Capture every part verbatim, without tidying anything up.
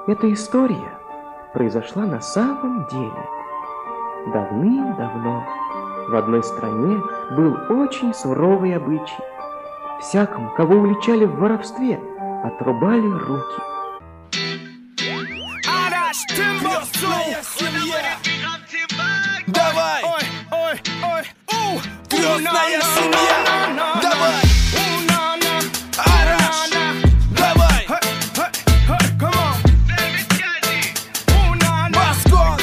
Эта история произошла на самом деле. Давным-давно в одной стране был очень суровый обычай. Всякому, кого уличали в воровстве, отрубали руки. Давай! Ой, ой, ой, у! Крестная семья! Давай! Араш! Давай! Баскон!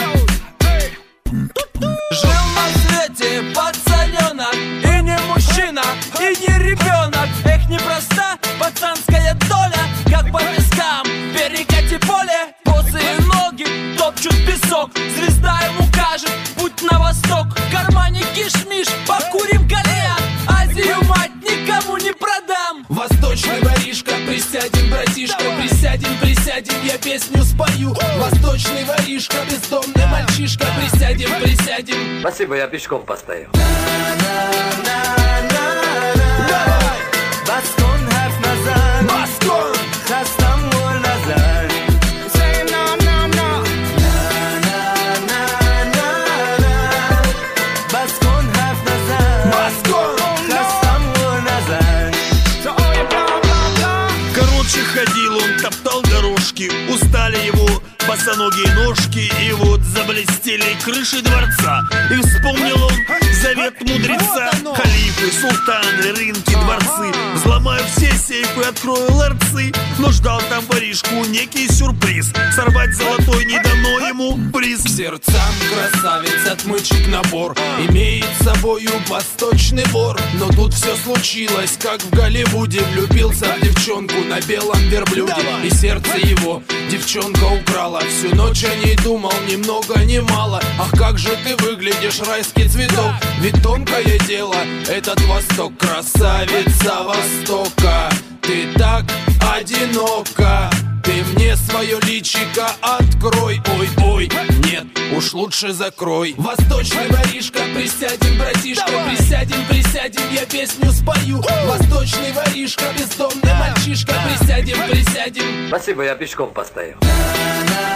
Жил на свете пацаненок, и не мужчина, и не ребенок. Эх, непроста пацанская доля, как по пескам перекати поле. Босые ноги топчут песок, звезда ему кажет путь на восток. В кармане кишмиш, покурим кальян, Азию мать никому не продам. Восточный воришка, присядем, братишка, присядем, присядем, я песню спою. Восточный воришка, бездомный мальчишка, присядем, присядем. Спасибо, я пешком постою. Давай! Баскон, харф назад. Баскон! Хастам воль назад. Ходил он, топтал дорожки, устали его босоногие ножки. И вот заблестели крыши дворца, и вспомнил он завет мудреца. Халифы, султаны, рынки, дворцы, взломаю все сейфы, открою ларцы. Но ждал там воришку некий сюрприз, сорвать золотой не дано ему приз. К сердцам красавиц отмычек набор, имеет с собою восточный вор. Но тут все случилось, как в Голливуде. Влюбился в девчонку на белом верблюде, и сердце его девчонка украла. Всю ночь о ней думал, ни много ни мало. Ах, как же ты выглядишь, райский цветок. Ведь тонкое дело этот Восток. Красавица Востока, ты так одинока. Ты мне свое личико открой. Ой, ой, нет, уж лучше закрой. Восточный воришка, присядем, братишка, присядем, присядем, я песню спою. Восточный воришка, бездомный мальчишка, присядем, присядем. Спасибо, я пешком постою.